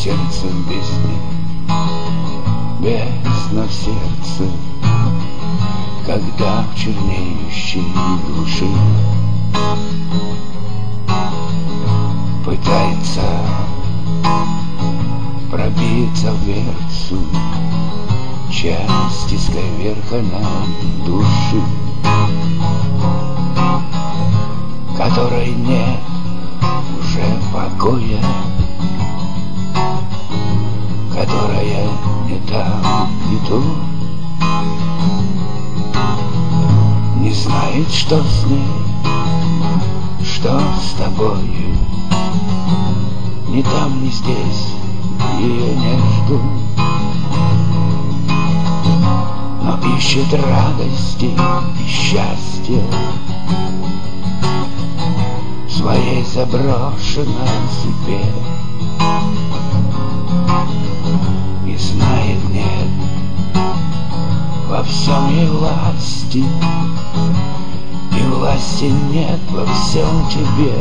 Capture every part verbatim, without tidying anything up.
сердце в бездне, бездна в сердце, когда в чернеющей глуши пытается пробиться в дверцу часть исковерканной души, которой нет уже покоя, которая не там, не тут, не знает, что с ней, что с тобою, ни там, ни здесь ее не ждут, но ищет радости и счастья в своей заброшенной себе. И знает, нет во всем ей власти, и власти нет во всем тебе.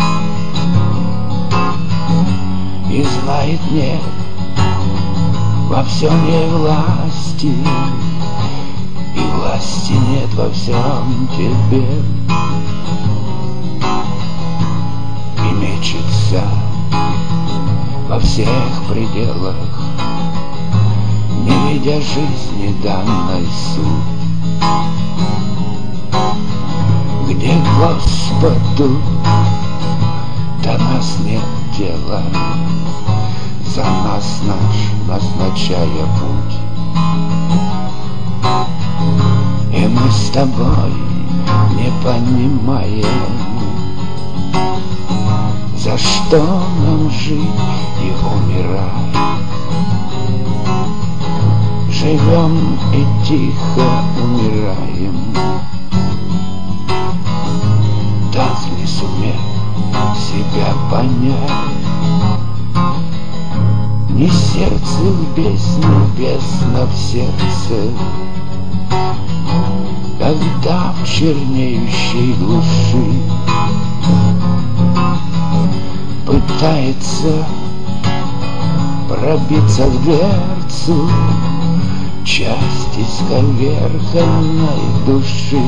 И знает, нет во всем ей власти, и власти нет во всем тебе. И мечется во всех пределах, не видя жизни данной суть, где Господу до нас нет дела, за нас наш назначая путь. И мы с тобой не понимаем, за что нам жить и умирать. Живем и тихо умираем, так не сумев себя понять. Ни сердце в бездне, бездна в сердце, когда в чернеющей глуши пытается пробиться в дверцу часть исковерканной души,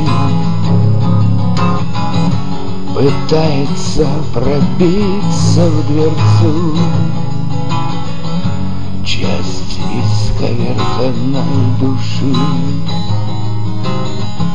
пытается пробиться в дверцу часть исковерканной души.